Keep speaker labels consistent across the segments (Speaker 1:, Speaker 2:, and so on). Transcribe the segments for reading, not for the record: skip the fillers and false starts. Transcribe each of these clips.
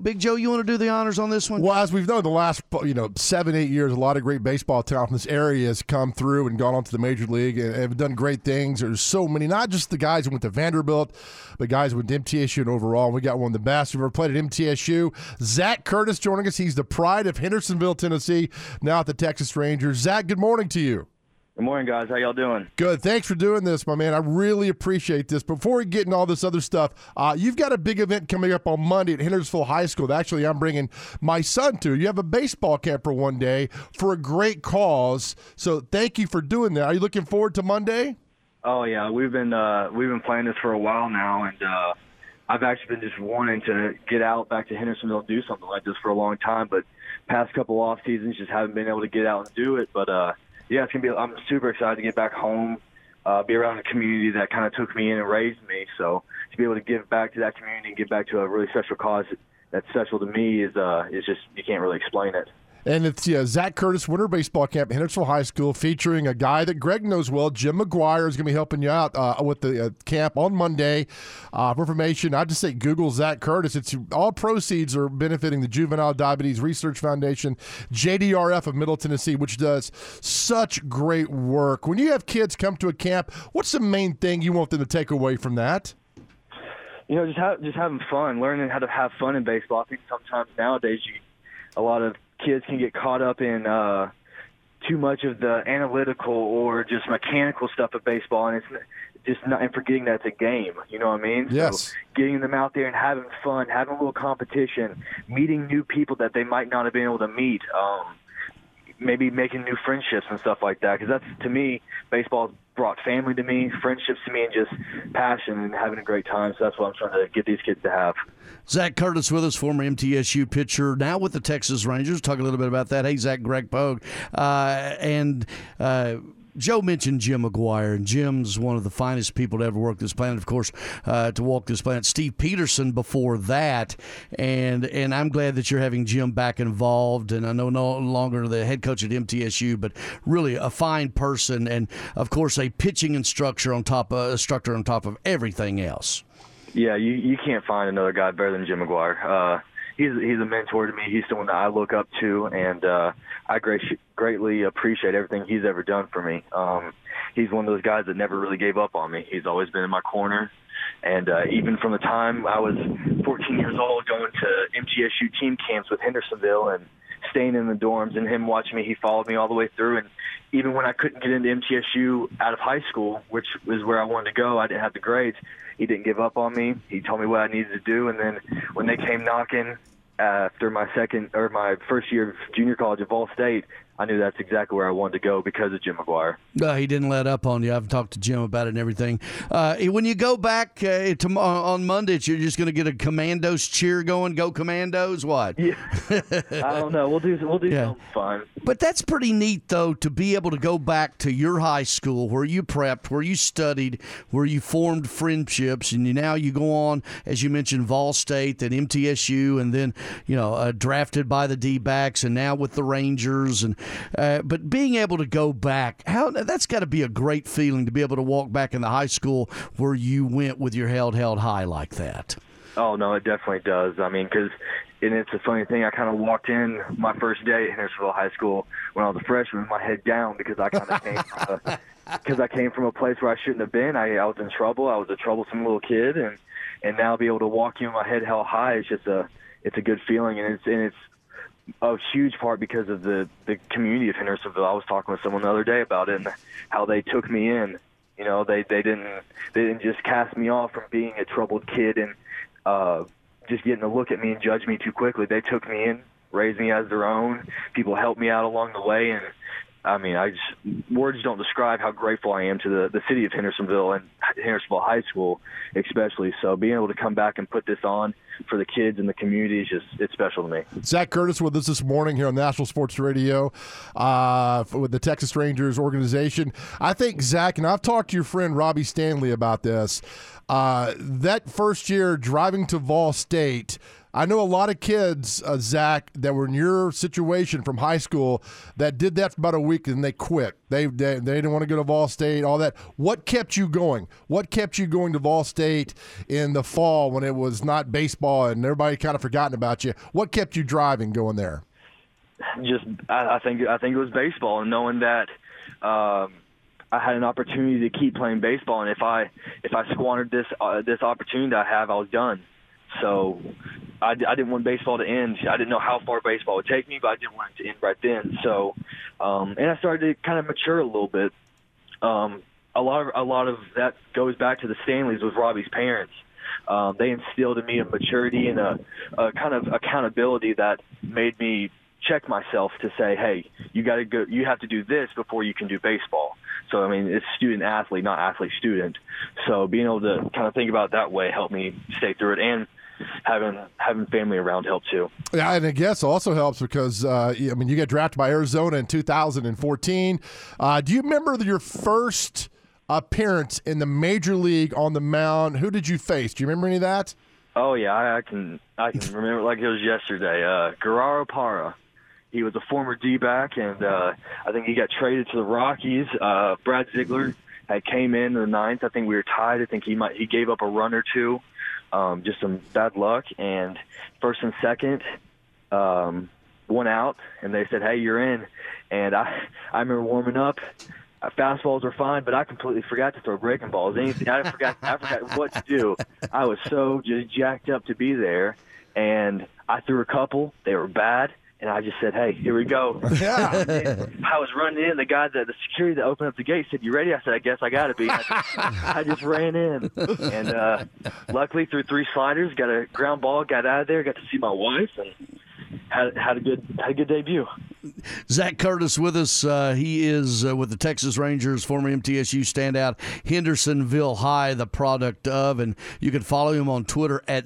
Speaker 1: Big Joe, you want to do the honors on this one?
Speaker 2: Well, as we've known the last 7-8 years, a lot of great baseball talent from this area has come through and gone on to the major league and have done great things. There's so many, not just the guys who went to Vanderbilt, but guys who went to MTSU and overall. And we got one of the best who've ever played at MTSU. Zach Curtis joining us. He's the pride of Hendersonville, Tennessee, now at the Texas Rangers. Zach, good morning to you.
Speaker 3: Good morning, guys. How y'all doing?
Speaker 2: Good. Thanks for doing this, my man. I really appreciate this. Before we get into all this other stuff, you've got a big event coming up on Monday at Hendersonville High School that actually I'm bringing my son to. You have a baseball camp for one day for a great cause. So thank you for doing that. Are you looking forward to Monday?
Speaker 3: Oh, yeah. We've been playing this for a while now, and I've actually been just wanting to get out back to Hendersonville and do something like this for a long time, but past couple off seasons just haven't been able to get out and do it. But yeah, it's gonna be. I'm super excited to get back home, be around a community that kind of took me in and raised me. So to be able to give back to that community and give back to a really special cause that's special to me is just, you can't really explain it.
Speaker 2: And it's Zach Curtis Winter Baseball Camp at Hendersonville High School, featuring a guy that Greg knows well. Jim McGuire is going to be helping you out with the camp on Monday. For information, I'd just say Google Zach Curtis. It's all proceeds are benefiting the Juvenile Diabetes Research Foundation, JDRF of Middle Tennessee, which does such great work. When you have kids come to a camp, what's the main thing you want them to take away from that?
Speaker 3: You know, just having fun, learning how to have fun in baseball. I think sometimes nowadays a lot of kids can get caught up in too much of the analytical or just mechanical stuff of baseball, and it's just not, and forgetting that it's a game. You know what I mean?
Speaker 2: Yes.
Speaker 3: So getting them out there and having fun, having a little competition, meeting new people that they might not have been able to meet, maybe making new friendships and stuff like that. Because that's, to me, baseball's brought family to me, friendships to me, and just passion and having a great time. So that's what I'm trying to get these kids to have.
Speaker 1: Zach Curtis with us, former MTSU pitcher, now with the Texas Rangers. Talk a little bit about that. Hey, Zach, Greg Pogue. Joe mentioned Jim McGuire, and Jim's one of the finest people to ever work this planet, of course, to walk this planet. Steve Peterson before that, and I'm glad that you're having Jim back involved, and I know no longer the head coach at MTSU, but really a fine person, and, of course, a pitching instructor on top of everything else. Yeah,
Speaker 3: you can't find another guy better than Jim McGuire. He's a mentor to me. He's someone that I look up to, and I greatly appreciate everything he's ever done for me. He's one of those guys that never really gave up on me. He's always been in my corner, and even from the time I was 14 years old, going to MTSU team camps with Hendersonville and staying in the dorms, and him watching me, he followed me all the way through. And even when I couldn't get into MTSU out of high school, which was where I wanted to go, I didn't have the grades, he didn't give up on me. He told me what I needed to do, and then when they came knocking after my first year of junior college at Vol State, I knew that's exactly where I wanted to go because of Jim McGuire.
Speaker 1: He didn't let up on you. I've talked to Jim about it and everything. When you go back on Monday, you're just going to get a Commandos cheer going. Go Commandos! What?
Speaker 3: Yeah. I don't know. We'll do something fun.
Speaker 1: But that's pretty neat, though, to be able to go back to your high school where you prepped, where you studied, where you formed friendships, and now you go on, as you mentioned, Vol State, then MTSU, and then drafted by the D-backs, and now with the Rangers, and. But being able to go back, that's got to be a great feeling to be able to walk back in the high school where you went with your head held high like that.
Speaker 3: Oh, no, it definitely does. I mean, and it's a funny thing. I kind of walked in my first day at Hendersonville High School when I was a freshman with my head down because I kind of came from a place where I shouldn't have been. I was in trouble. I was a troublesome little kid, and now be able to walk in with my head held high is just it's a good feeling, and it's a huge part because of the community of Hendersonville. I was talking with someone the other day about it and how they took me in. You know, they didn't just cast me off from being a troubled kid and just getting to look at me and judge me too quickly. They took me in, raised me as their own. People helped me out along the way, and I mean, words don't describe how grateful I am to the city of Hendersonville and Hendersonville High School especially. So being able to come back and put this on for the kids and the community is it's special to me.
Speaker 2: Zach Curtis with us this morning here on National Sports Radio with the Texas Rangers organization. I think, Zach, and I've talked to your friend Robbie Stanley about this, that first year driving to Vol State, I know a lot of kids, Zach, that were in your situation from high school that did that for about a week and they quit. They didn't want to go to Vol State, all that. What kept you going? What kept you going to Vol State in the fall when it was not baseball and everybody kind of forgotten about you? What kept you driving going there?
Speaker 3: I think it was baseball, and knowing that I had an opportunity to keep playing baseball, and if I squandered this opportunity I have, I was done. So I didn't want baseball to end. I didn't know how far baseball would take me, but I didn't want it to end right then. So and I started to kind of mature a little bit. A lot of that goes back to the Stanleys with Robbie's parents. They instilled in me a maturity and a kind of accountability that made me check myself to say, hey, you got to go. You have to do this before you can do baseball. So I mean, it's student athlete, not athlete student. So being able to kind of think about it that way helped me stay through it, and having family around helped too.
Speaker 2: Yeah, and I guess also helps because I mean, you get drafted by Arizona in 2014. Do you remember your first appearance in the major league on the mound? Who did you face? Do you remember any of that?
Speaker 3: Oh yeah, I can remember it like it was yesterday. Guerrero Parra. He was a former D-back, and I think he got traded to the Rockies. Brad Ziegler had came in the ninth. I think we were tied. I think he gave up a run or two, just some bad luck. And first and second, 1 out, and they said, "Hey, you're in." And I remember warming up. Fastballs were fine, but I completely forgot to throw breaking balls. Anything I forgot what to do. I was so just jacked up to be there, and I threw a couple. They were bad. And I just said, hey, here we go.
Speaker 2: Yeah.
Speaker 3: I was running in. The security that opened up the gate said, you ready? I said, I guess I got to be. I just ran in. And luckily, threw 3 sliders, got a ground ball, got out of there, got to see my wife, and had a good debut.
Speaker 1: Zach Curtis with us. He is with the Texas Rangers, former MTSU standout, Hendersonville High, the product of, and you can follow him on Twitter at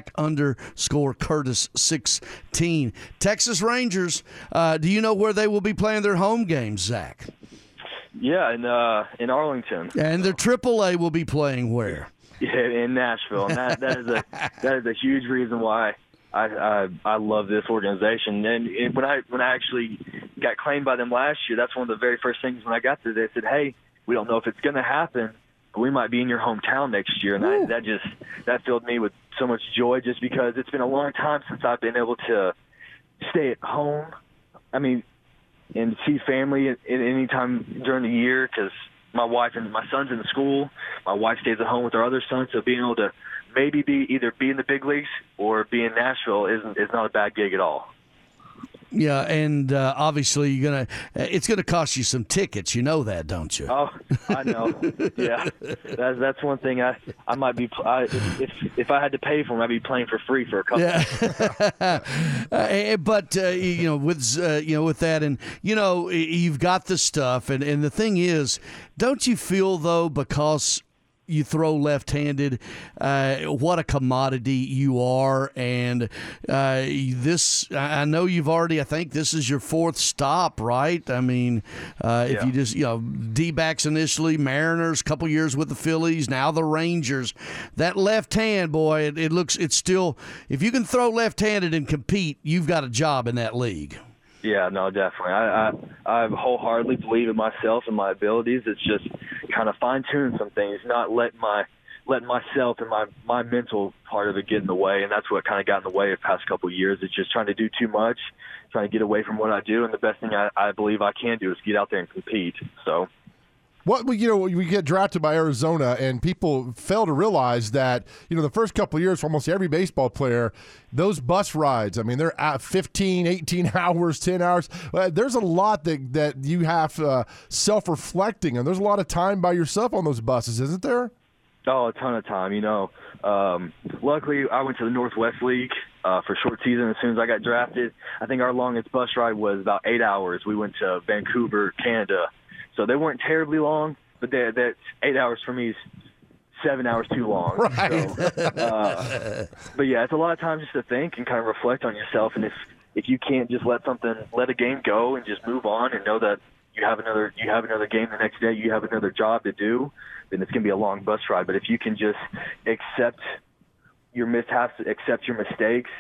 Speaker 1: Zach_Curtis16. Texas Rangers, do you know where they will be playing their home games, Zach?
Speaker 3: Yeah, in Arlington.
Speaker 1: And their AAA will be playing where?
Speaker 3: Yeah, in Nashville, and that is a huge reason why I love this organization. And when I actually got claimed by them last year, that's one of the very first things when I got there. They said, hey, we don't know if it's going to happen, but we might be in your hometown next year. And that filled me with so much joy, just because it's been a long time since I've been able to stay at home. I mean, and see family at any time during the year, because my wife and my son's in school. My wife stays at home with our other son, so being able to maybe either be in the big leagues or be in Nashville is not a bad gig at all.
Speaker 1: Yeah, and obviously it's gonna cost you some tickets. You know that, don't you?
Speaker 3: Oh, I know. Yeah, that's one thing. I might be if I had to pay for them, I'd be playing for free for a couple.
Speaker 1: Yeah. But with that, and you've got the stuff, and the thing is, don't you feel though, because you throw left-handed, what a commodity you are. And this, I know you've already, I think this is your 4th stop, right? I mean, if you just, D-backs initially, Mariners, couple years with the Phillies, now the Rangers. That left hand, boy, it's still, if you can throw left-handed and compete, you've got a job in that league.
Speaker 3: Yeah, no, definitely. I wholeheartedly believe in myself and my abilities. It's just kind of fine-tune some things, not letting myself and my mental part of it get in the way, and that's what kind of got in the way the past couple of years. It's just trying to do too much, trying to get away from what I do, and the best thing I believe I can do is get out there and compete. So.
Speaker 2: We get drafted by Arizona, and people fail to realize that, the first couple of years for almost every baseball player, those bus rides, I mean, they're at 15, 18 hours, 10 hours. There's a lot that you have self-reflecting, and there's a lot of time by yourself on those buses, isn't there?
Speaker 3: Oh, a ton of time. Luckily, I went to the Northwest League for short season as soon as I got drafted. I think our longest bus ride was about 8 hours. We went to Vancouver, Canada. So they weren't terribly long, but that's 8 hours for me is 7 hours too long.
Speaker 2: Right.
Speaker 3: So, but yeah, it's a lot of time just to think and kind of reflect on yourself. And if you can't just let a game go and just move on and know that you have another game the next day, you have another job to do, then it's going to be a long bus ride. But if you can just accept your mishaps, accept your mistakes,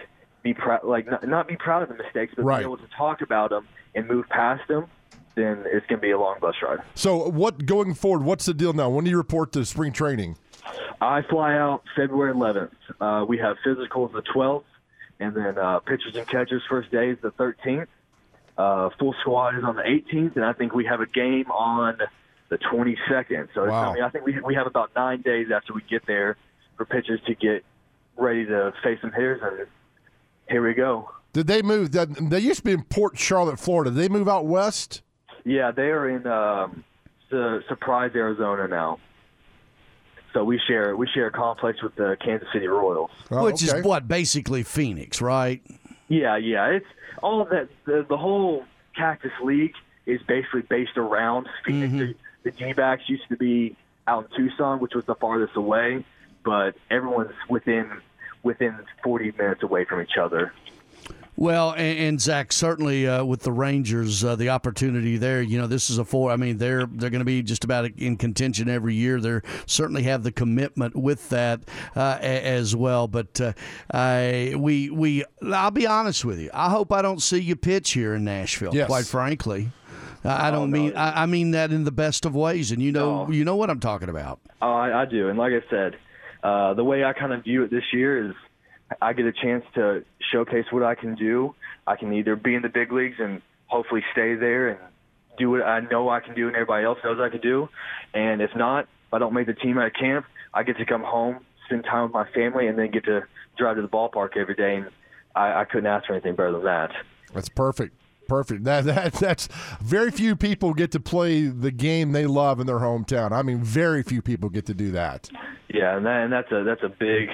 Speaker 3: be proud, like not be proud of the mistakes, but
Speaker 2: Right.
Speaker 3: be able to talk about them and move past them, then it's going to be a long bus ride.
Speaker 2: So going forward, what's the deal now? When do you report to spring training?
Speaker 3: I fly out February 11th. We have physicals the 12th, and then pitchers and catchers first day is the 13th. Full squad is on the 18th, and I think we have a game on the 22nd. So
Speaker 2: Wow.
Speaker 3: I think we have about 9 days after we get there for pitchers to get ready to face some hitters, and here we go.
Speaker 2: Did they move? They used to be in Port Charlotte, Florida. Did they move out west?
Speaker 3: Yeah, they are in Surprise, Arizona now. So we share a complex with the Kansas City Royals.
Speaker 2: Oh,
Speaker 1: Which
Speaker 2: okay.
Speaker 1: is what, basically Phoenix, right?
Speaker 3: Yeah. It's all of that. The whole Cactus League is basically based around Phoenix.
Speaker 1: Mm-hmm.
Speaker 3: The D-backs used to be out in Tucson, which was the farthest away, but everyone's within 40 minutes away from each other.
Speaker 1: Well, and Zach, certainly with the Rangers, the opportunity there, this is they're going to be just about in contention every year. They certainly have the commitment with that as well. But I'll be honest with you. I hope I don't see you pitch here in Nashville,
Speaker 2: Yes.
Speaker 1: quite frankly. I mean that in the best of ways, and you know what I'm talking about.
Speaker 3: Oh, I do. And like I said, the way I kind of view it this year is I get a chance to showcase what I can do. I can either be in the big leagues and hopefully stay there and do what I know I can do and everybody else knows I can do. And if not, if I don't make the team at camp, I get to come home, spend time with my family, and then get to drive to the ballpark every day. And I couldn't ask for anything better than that.
Speaker 2: That's perfect. Perfect. That's very few people get to play the game they love in their hometown. I mean, very few people get to do that.
Speaker 3: Yeah, and that's a big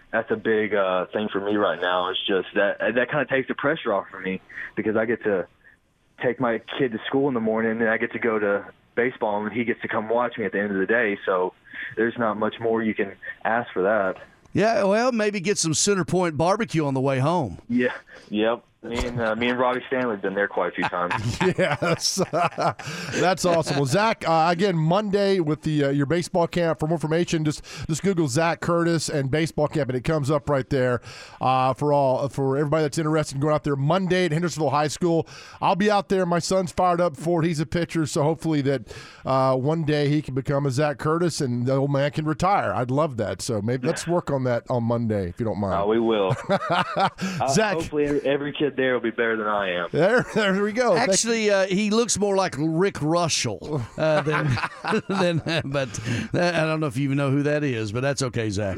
Speaker 3: thing for me right now. It's just that kind of takes the pressure off for me because I get to take my kid to school in the morning and I get to go to baseball and he gets to come watch me at the end of the day. So there's not much more you can ask for that.
Speaker 1: Yeah, well, maybe get some Center Point barbecue on the way home.
Speaker 3: Yeah, yep. Me and Robbie Stanley have been there quite a few times.
Speaker 2: Yes, that's awesome. Well, Zach, again, Monday with the your baseball camp. For more information, just Google Zach Curtis and baseball camp, and it comes up right there for everybody that's interested in going out there Monday at Hendersonville High School. I'll be out there. My son's fired up for it. He's a pitcher, so hopefully that one day he can become a Zach Curtis and the old man can retire. I'd love that. So maybe let's work on that on Monday if you don't mind.
Speaker 3: We will.
Speaker 2: Zach,
Speaker 3: hopefully every kid there will be better than I am.
Speaker 2: There we go.
Speaker 1: Actually, he looks more like Rick Russell than but I don't know if you even know who that is, but that's okay, Zach.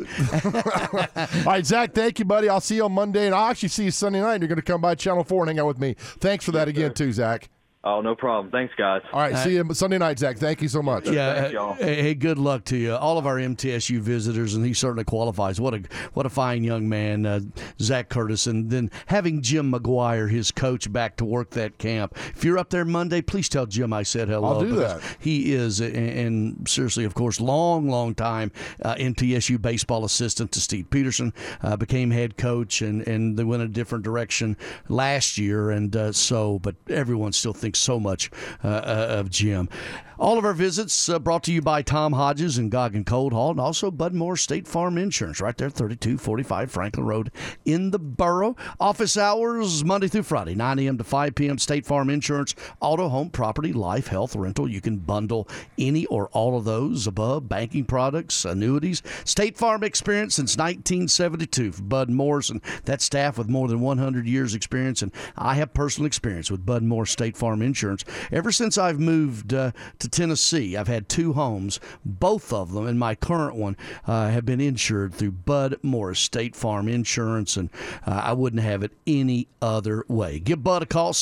Speaker 2: All right, Zach, thank you, buddy. I'll see you on Monday, and I'll actually see you Sunday night. You're going to come by Channel 4 and hang out with me. Thanks for that again, too, Zach.
Speaker 3: Oh, no problem. Thanks, guys.
Speaker 2: All right, see you Sunday night, Zach. Thank you so much.
Speaker 1: Yeah,
Speaker 3: Thanks, y'all.
Speaker 1: hey, good luck to you. All of our MTSU visitors, and he certainly qualifies. What a fine young man, Zach Curtis. And then having Jim McGuire, his coach, back to work that camp. If you're up there Monday, please tell Jim I said hello.
Speaker 2: I'll do that.
Speaker 1: He is, and seriously, of course, long time MTSU baseball assistant to Steve Peterson, became head coach, and they went a different direction last year. And but everyone still thinks so much of Jim. All of our visits brought to you by Tom Hodges and Goggin Cold Hall, and also Bud Moore State Farm Insurance, right there, 3245 Franklin Road in the borough. Office hours, Monday through Friday, 9 a.m. to 5 p.m. State Farm Insurance, auto, home, property, life, health, rental. You can bundle any or all of those above, banking products, annuities. State Farm experience since 1972 for Bud Morrison. That staff with more than 100 years experience, and I have personal experience with Bud Moore State Farm Insurance. Ever since I've moved to Tennessee, I've had two homes. Both of them, and my current one, have been insured through Bud Morris State Farm Insurance, and I wouldn't have it any other way. Give Bud a call,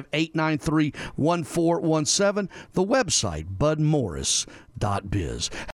Speaker 1: 615-893-1417. The website, budmorris.biz.